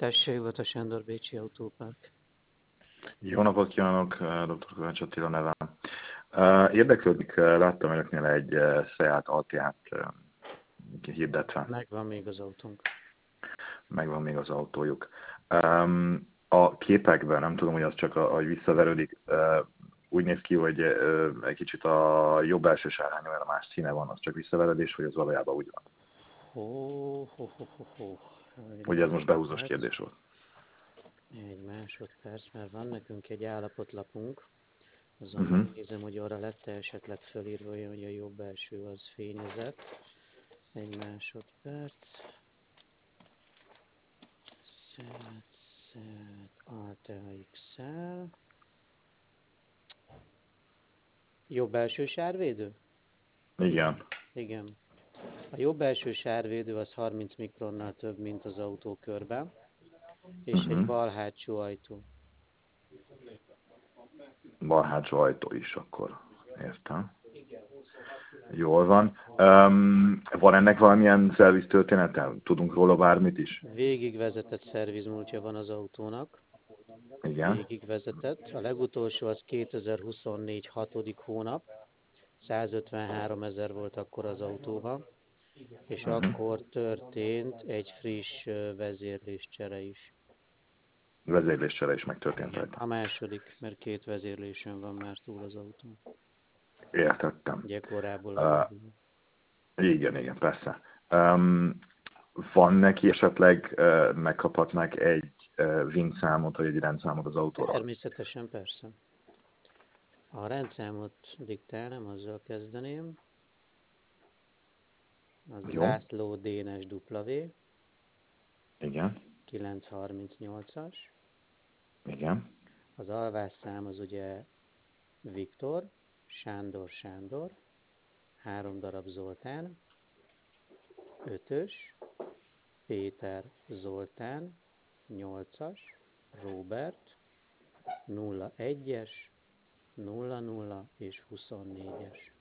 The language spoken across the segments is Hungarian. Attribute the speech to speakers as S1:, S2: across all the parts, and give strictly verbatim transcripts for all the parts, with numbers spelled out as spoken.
S1: Tessék, Vata Sándor, Bécsi Autópark.
S2: Jó napot kívánok, doktor Kovács Attila nevem. Érdeklődik, láttam önöknél egy Seat Altiát hirdetve.
S1: Megvan még az autónk.
S2: Megvan még az autójuk. A képekben, nem tudom, hogy az csak ahogy visszaverődik, úgy néz ki, hogy egy kicsit a jobb első sárhány olyan más színe van, az csak visszaveredés, hogy az valójában úgy van.
S1: Hó, hó, hó, hó, hó. Egy
S2: Ugye ez most behúzós
S1: másodperc.
S2: kérdés volt.
S1: Egy másodperc, mert van nekünk egy állapotlapunk. Azon
S2: Uh-huh.
S1: megnézem, hogy arra lett -e esetleg fölírva olyan, hogy a jobb első az fényezett. Egy másodperc. Seat, Seat, Altea iksz el. Jobb első sárvédő?
S2: Igen.
S1: Igen. A jobb első sárvédő az harminc mikronnal több, mint az autó körben, és
S2: Uh-huh.
S1: egy bal hátsó ajtó.
S2: Bal hátsó ajtó is akkor. Értem. Jól van. Um, van ennek valamilyen szerviz története? Tudunk róla bármit is?
S1: Végigvezetett szervizmúltja van az autónak.
S2: Igen.
S1: Végigvezetett. A legutolsó az kétezer-huszonnégy hatodik hónap. százötvenhárom ezer volt akkor az autóban. És
S2: Uh-huh.
S1: akkor történt egy friss vezérléscsere is.
S2: Vezérléscsere is megtörtént
S1: Igen.
S2: rajta.
S1: A második, mert két vezérlésen van már túl az autó.
S2: Értettem.
S1: Ugye korából
S2: Uh,
S1: a
S2: igen, igen, persze. Um, van neki esetleg, uh, megkaphatnak egy uh, VIN számot, vagy egy rendszámot az autóra?
S1: Természetesen, persze. A rendszámot diktálnám, azzal kezdeném. Az
S2: Jó.
S1: László Dénes W.
S2: Igen.
S1: kilencszázharmincnyolcas.
S2: Igen.
S1: Az alvásszám az ugye Viktor, Sándor Sándor, három darab Zoltán, ötös, Péter Zoltán, nyolcas, Róbert, nulla egyes, nulla nulla és huszonnégyes.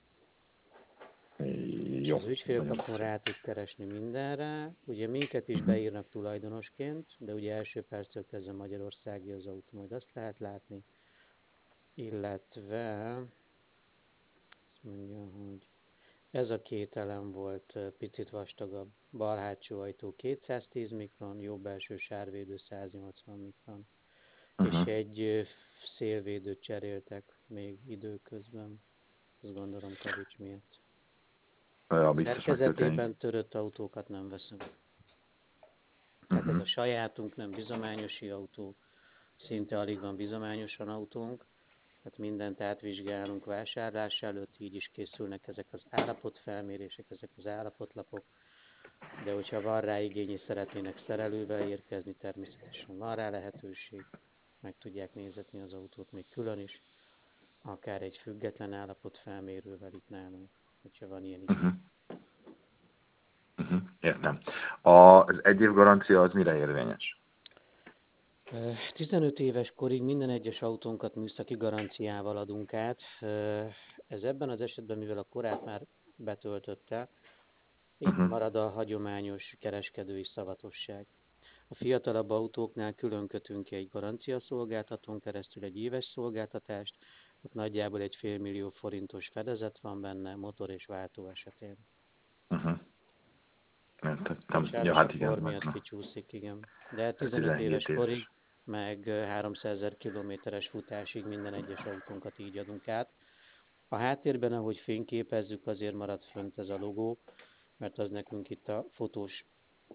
S1: És
S2: Jó.
S1: az ügyfélkapon rá tud keresni mindenre. Ugye minket is
S2: Uh-huh.
S1: beírnak tulajdonosként, de ugye első perctől kezdve Magyarországi az autó, majd azt lehet látni. Illetve azt mondja, hogy ez a két elem volt picit vastagabb. Bal hátsó ajtó kétszáztíz mikron, jobb első sárvédő száznyolcvan mikron.
S2: Uh-huh.
S1: És egy szélvédőt cseréltek még időközben. Azt gondolom kavics miatt.
S2: Ja, biztos
S1: Szerkezetében törött autókat nem veszünk. Tehát
S2: uh-huh.
S1: ez a sajátunk, nem bizományosi autó, szinte alig van bizományosan autónk, tehát mindent átvizsgálunk vásárlás előtt, így is készülnek ezek az állapotfelmérések, ezek az állapotlapok, de hogyha van rá igény és szeretnének szerelővel érkezni, természetesen van rá lehetőség, meg tudják nézetni az autót még külön is, akár egy független állapotfelmérővel itt nálunk, hogyha van ilyen igény.
S2: Uh-huh. Uh-huh. Értem. Az egy év garancia az mire érvényes?
S1: tizenöt éves korig minden egyes autónkat műszaki garanciával adunk át. Ez ebben az esetben, mivel a korát már betöltötte, itt
S2: Uh-huh.
S1: marad a hagyományos kereskedői szavatosság. A fiatalabb autóknál külön kötünk ki egy garanciaszolgáltatón keresztül egy éves szolgáltatást, ott nagyjából egy fél millió forintos fedezet van benne, motor és váltó esetén.
S2: Uh-huh. Értettem. Ja,
S1: Sajnos
S2: hát
S1: a kor
S2: igen.
S1: miatt
S2: Meg,
S1: kicsúszik, igen. De tizenöt éves
S2: tizenhét
S1: korig,
S2: éves.
S1: meg háromszázezer kilométeres futásig minden egyes autónkat így adunk át. A háttérben, ahogy fényképezzük, azért marad fönt ez a logó, mert az nekünk itt a fotós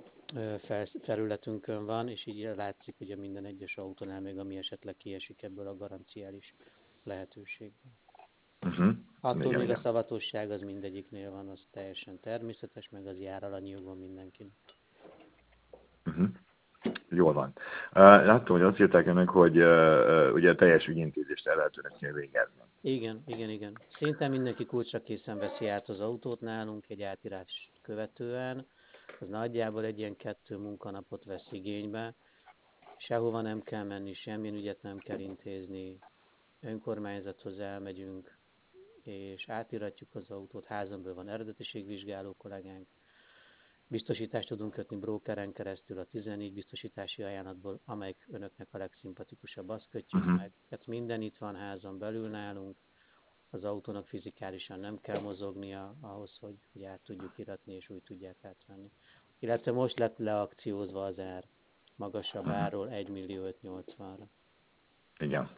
S1: felületünkön van, és így látszik, hogy a minden egyes autónál még ami esetleg kiesik ebből a garanciális lehetőségből.
S2: Uh-huh.
S1: Attól
S2: Igen,
S1: még
S2: igen.
S1: a szavatosság az mindegyiknél van, az teljesen természetes, meg az jár alanyi jogon mindenkinek.
S2: Uh-huh. Jól van. Uh, láttam, hogy azt írták önök, hogy uh, ugye teljes ügyintézést el lehet önöknél végezni.
S1: Igen, igen, igen. Szinte mindenki kulcsra készen veszi át az autót nálunk egy átírást követően. Az nagyjából egy ilyen kettő munkanapot vesz igénybe. Sehova nem kell menni, semmilyen ügyet nem kell intézni. Önkormányzathoz elmegyünk, és átiratjuk az autót. Házon belül van eredetiségvizsgáló kollégánk, Biztosítást tudunk kötni brókeren keresztül a tizennégy biztosítási ajánlatból, amelyik önöknek a legszimpatikusabb, azt kötjük
S2: Uh-huh.
S1: meg. Tehát minden itt van házon belül nálunk, az autónak fizikálisan nem kell mozognia ahhoz, hogy, hogy át tudjuk iratni, és úgy tudják átvenni. Illetve most lett leakciózva az ár, magasabb
S2: Uh-huh.
S1: árról egy millió ötszáznyolcvanra.
S2: Igen.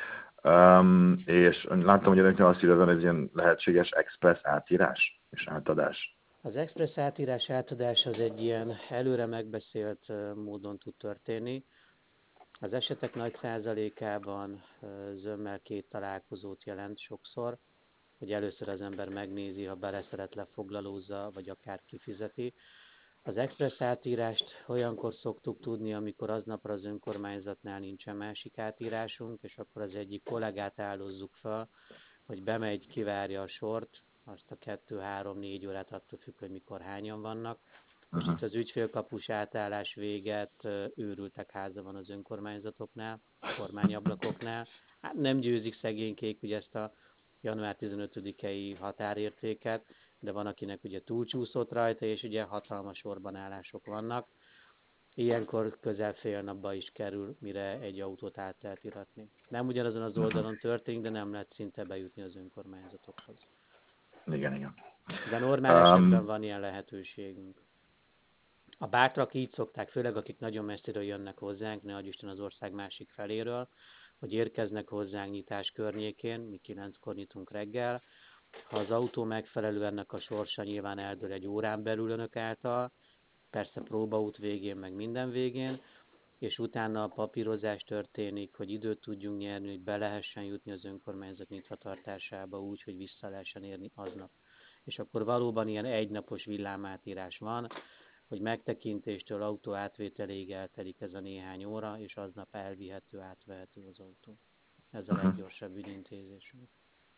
S2: Um, és láttam, hogy önöknél azt írja, hogy ez ilyen lehetséges express átírás és átadás.
S1: Az express átírás átadás az egy ilyen előre megbeszélt módon tud történni. Az esetek nagy százalékában zömmel két találkozót jelent sokszor, hogy először az ember megnézi, ha bele szeret, lefoglalózza, vagy akár kifizeti. Az express átírást olyankor szoktuk tudni, amikor aznapra az önkormányzatnál nincsen másik átírásunk, és akkor az egyik kollégát áldozzuk fel, hogy bemegy, kivárja a sort, azt a kettő, három, négy órát, attól függ, hogy mikor hányan vannak. Most
S2: Uh-huh.
S1: itt az ügyfélkapus átállás véget őrültek háza van az önkormányzatoknál, kormányablakoknál. Hát nem győzik szegénykék ugye ezt a január tizenötödikei határértéket, de van, akinek ugye túlcsúszott rajta, és ugye hatalmas sorban állások vannak. Ilyenkor közel fél napba is kerül, mire egy autót át lehet iratni. Nem ugyanazon az oldalon történik, de nem lehet szinte bejutni az önkormányzatokhoz.
S2: Igen, igen.
S1: De normál esetben
S2: Um,
S1: van ilyen lehetőségünk. A bátrak így szokták, főleg akik nagyon messziről jönnek hozzánk, ne adj Isten az ország másik feléről, hogy érkeznek hozzánk nyitás környékén, mi kilenckor nyitunk reggel. Ha az autó megfelelő, ennek a sorsa nyilván eldől egy órán belül önök által, persze próbaút végén, meg minden végén, és utána a papírozás történik, hogy időt tudjunk nyerni, hogy be lehessen jutni az önkormányzat nyitvatartásába úgy, hogy vissza lehessen érni aznap. És akkor valóban ilyen egynapos villámátírás van, hogy megtekintéstől autó átvételéig eltelik ez a néhány óra, és aznap elvihető, átvehető az autó. Ez a
S2: uh-huh.
S1: leggyorsabb ügyintézésünk.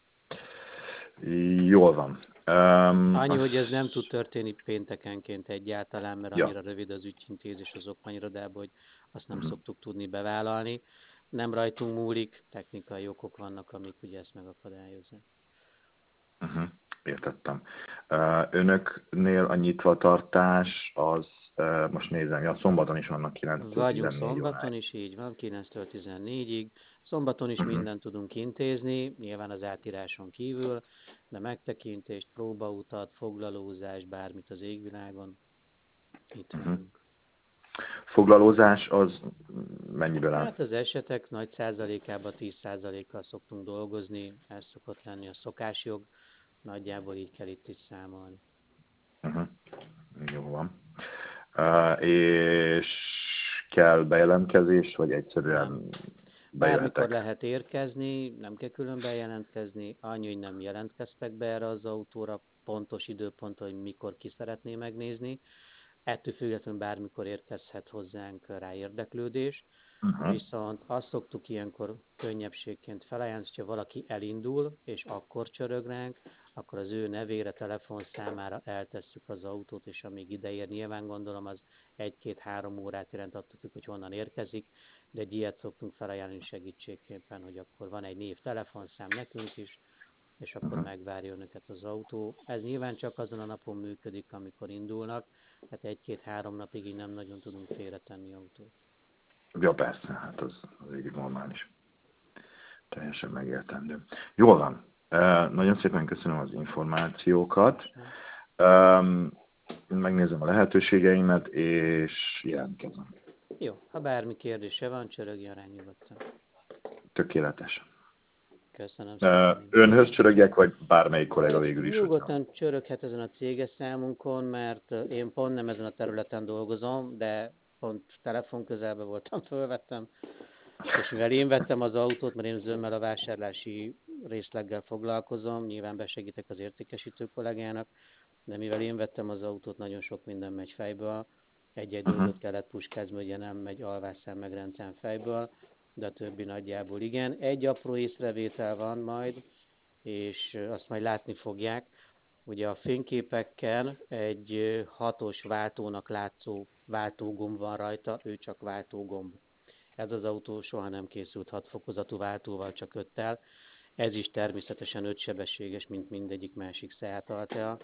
S2: Jól van. Um,
S1: Annyi,
S2: az...
S1: hogy ez nem tud történni péntekenként egyáltalán, mert
S2: Ja.
S1: annyira rövid az ügyintézés az okmányirodában, hogy azt nem
S2: Uh-huh.
S1: szoktuk tudni bevállalni. Nem rajtunk múlik, technikai okok vannak, amik ugye ezt megakadályozzák.
S2: Uh-huh. Értettem. Uh, önöknél a nyitvatartás az, uh, most nézem, ja, szombaton is vannak kilenctől
S1: Vagyunk
S2: tizennégy
S1: szombaton
S2: óráig.
S1: is, így van, kilenctől tizennégyig. Szombaton is
S2: Uh-huh.
S1: mindent tudunk intézni, nyilván az átíráson kívül, de megtekintést, próbautat, foglalózás, bármit az égvilágon, itt
S2: Uh-huh.
S1: vagyunk.
S2: Foglalózás az mennyiből áll?
S1: Hát az esetek nagy százalékában tíz százalékkal szoktunk dolgozni, ez szokott lenni a szokásjog, nagyjából így kell itt is számolni.
S2: Uh-huh. Jó van. Uh, és kell bejelentkezés, vagy egyszerűen
S1: Nem. Bármikor
S2: bejöhetek?
S1: lehet érkezni, nem kell külön bejelentkezni, annyi, hogy nem jelentkeztek be erre az autóra, pontos időpont, hogy mikor ki szeretné megnézni. Ettől függetlenül bármikor érkezhet hozzánk rá érdeklődés.
S2: Uh-huh.
S1: Viszont azt szoktuk ilyenkor könnyebbségként felajánlani, hogyha valaki elindul, és akkor csörög ránk, akkor az ő nevére, telefonszámára eltesszük az autót, és amíg ideér, nyilván gondolom az egy-két-három órát jelent, attól függ, hogy honnan érkezik, de egy ilyet szoktunk felajánlani segítségképpen, hogy akkor van egy név, telefonszám nekünk is, és akkor
S2: Uh-huh.
S1: megvárja önöket az autó. Ez nyilván csak azon a napon működik, amikor indulnak, tehát egy-két-három napig így nem nagyon tudunk félretenni autót.
S2: Ja, persze, hát az, az így normális. Teljesen megértendő. Jól van. Uh, nagyon szépen köszönöm az információkat. Um, megnézem a lehetőségeimet, és jelentkezem.
S1: Jó, ha bármi kérdése van, csörögjön rá nyugodtan.
S2: Tökéletes.
S1: Köszönöm
S2: Uh,
S1: szépen.
S2: önhöz csörögjek, vagy bármelyik kollega végül is, hogyha...
S1: Nyugodtan csöröghet ezen a céges számunkon, mert én pont nem ezen a területen dolgozom, de pont telefon közelben voltam, fölvettem, és mivel én vettem az autót, mert én zömmel a vásárlási részleggel foglalkozom, nyilván besegítek az értékesítő kollégának, de mivel én vettem az autót, nagyon sok minden megy fejből, egy-egy
S2: Uh-huh.
S1: dolgot kellett puskázni, ugye nem megy alvásszám meg rendszám fejből, de a többi nagyjából igen. Egy apró észrevétel van majd, és azt majd látni fogják. Ugye a fényképeken egy hatos váltónak látszó váltógomb van rajta, ő csak váltógomb. Ez az autó soha nem készült hat fokozatú váltóval, csak öttel. Ez is természetesen ötsebességes, mint mindegyik másik Seat Altea.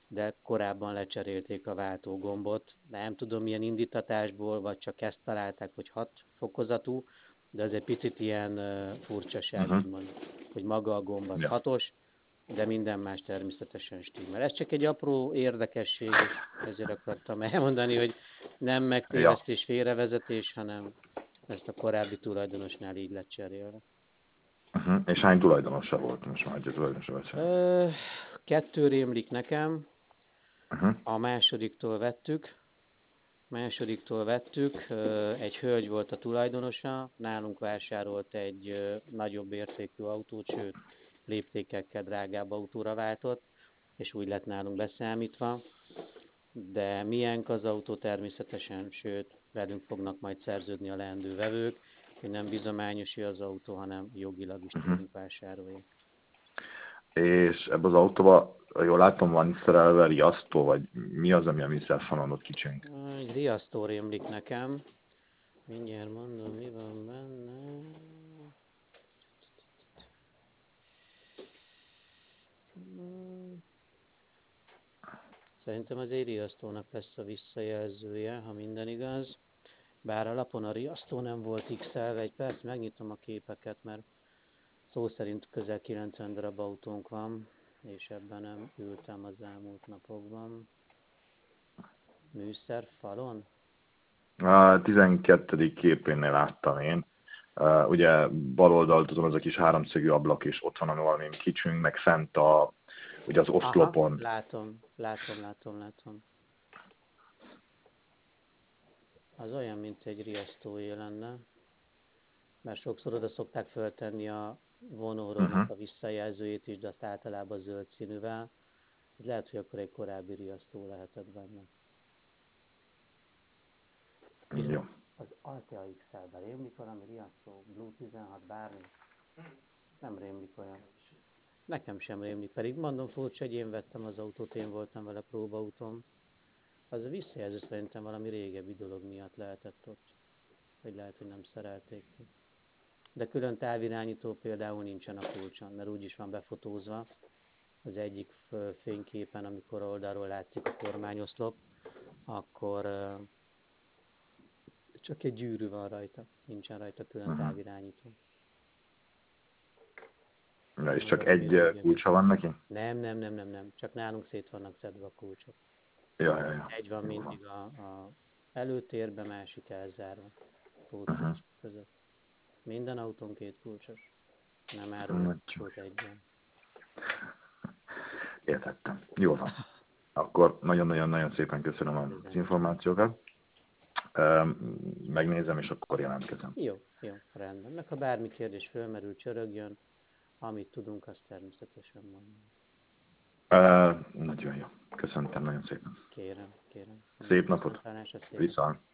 S1: de korábban lecserélték a váltógombot. Nem tudom, milyen indítatásból, vagy csak ezt találták, hogy hat fokozatú, de ez egy picit ilyen uh, furcsaság,
S2: Uh-huh.
S1: úgymond, hogy maga a gomb az
S2: Ja.
S1: hatos, de minden más természetesen stimmel. Ez csak egy apró érdekesség, és ezért akartam elmondani, hogy nem megtévesztés, félrevezetés, hanem ezt a korábbi tulajdonosnál így lett cserélve.
S2: Uh-huh. És hány tulajdonosa volt? Most már egy tulajdonosa vagy sem.
S1: Ö, kettő rémlik nekem,
S2: Uh-huh.
S1: a másodiktól vettük, másodiktól vettük, egy hölgy volt a tulajdonosa, nálunk vásárolt egy nagyobb értékű autót, sőt, léptékekkel drágább autóra váltott, és úgy lett nálunk beszámítva, de milyenk az autó természetesen, sőt, velünk fognak majd szerződni a leendő vevők, hogy nem bizományosi az autó, hanem jogilag is tőlünk vásárolják.
S2: És ebben az autóban, jól látom, van is szerelve riasztó, vagy mi az, ami a műszerfonalot kicseng?
S1: Egy riasztó rémlik nekem. Mindjárt mondom, mi van benne. Szerintem az egy riasztónak lesz a visszajelzője, ha minden igaz. Bár a lapon a riasztó nem volt x-elve, egy perc, megnyitom a képeket, mert szó szerint közel kilencven darab autónk van, és ebben nem ültem az elmúlt napokban. Műszerfalon?
S2: A tizenkettedik képénél láttam én. Uh, ugye bal oldalt tudom, ez a kis háromszögű ablak, és ott van a valami kicsünk, meg fent a, ugye az oszlopon.
S1: Aha, látom, látom, látom, látom. Az olyan, mint egy riasztóé lenne, mert sokszor oda szokták föltenni a vonórónak
S2: Uh-huh.
S1: a visszajelzőjét is, de azt általában zöld színűvel. Lehet, hogy akkor egy korábbi riasztó lehetett benne. És
S2: Jó.
S1: az Altea iksz el-ben rémlik valami riasztó, Blue tizenhat, bármi? Nem rémlik olyan. Nekem sem rémlik, pedig mondom furcsa, hogy én vettem az autót, én voltam vele próbautón. Az a visszajelző szerintem valami régebbi dolog miatt lehetett ott. Vagy lehet, hogy nem szerelték ki. De külön távirányító például nincsen a kulcson, mert úgy is van befotózva az egyik fényképen, amikor oldalról látszik a kormányoszlop, akkor csak egy gyűrű van rajta, nincsen rajta külön
S2: Uh-huh.
S1: távirányító.
S2: Ja, és csak
S1: Valami
S2: egy
S1: régebbi.
S2: kulcsa van neki?
S1: Nem, nem, nem, nem, nem. Csak nálunk szét vannak szedve a kulcsok.
S2: Ja, ja, ja.
S1: Egy van
S2: Jó
S1: mindig a, a előtérben, másik elzárva. Pótkulcsok
S2: Uh-huh.
S1: között. Minden autón két kulcsos. Nem
S2: Nagyon.
S1: árult egyben.
S2: Értettem. Jó van. Akkor nagyon-nagyon-nagyon szépen köszönöm az információkat. Megnézem, és akkor jelentkezem.
S1: Jó, jó, rendben. Meg ha bármi kérdés fölmerül, csörögjön, amit tudunk, azt természetesen mondom.
S2: Uh, nagyon jó. Köszöntem nagyon szépen.
S1: Kérem, kérem.
S2: Szép napot.
S1: Viszontlátásra, szép
S2: Viszont.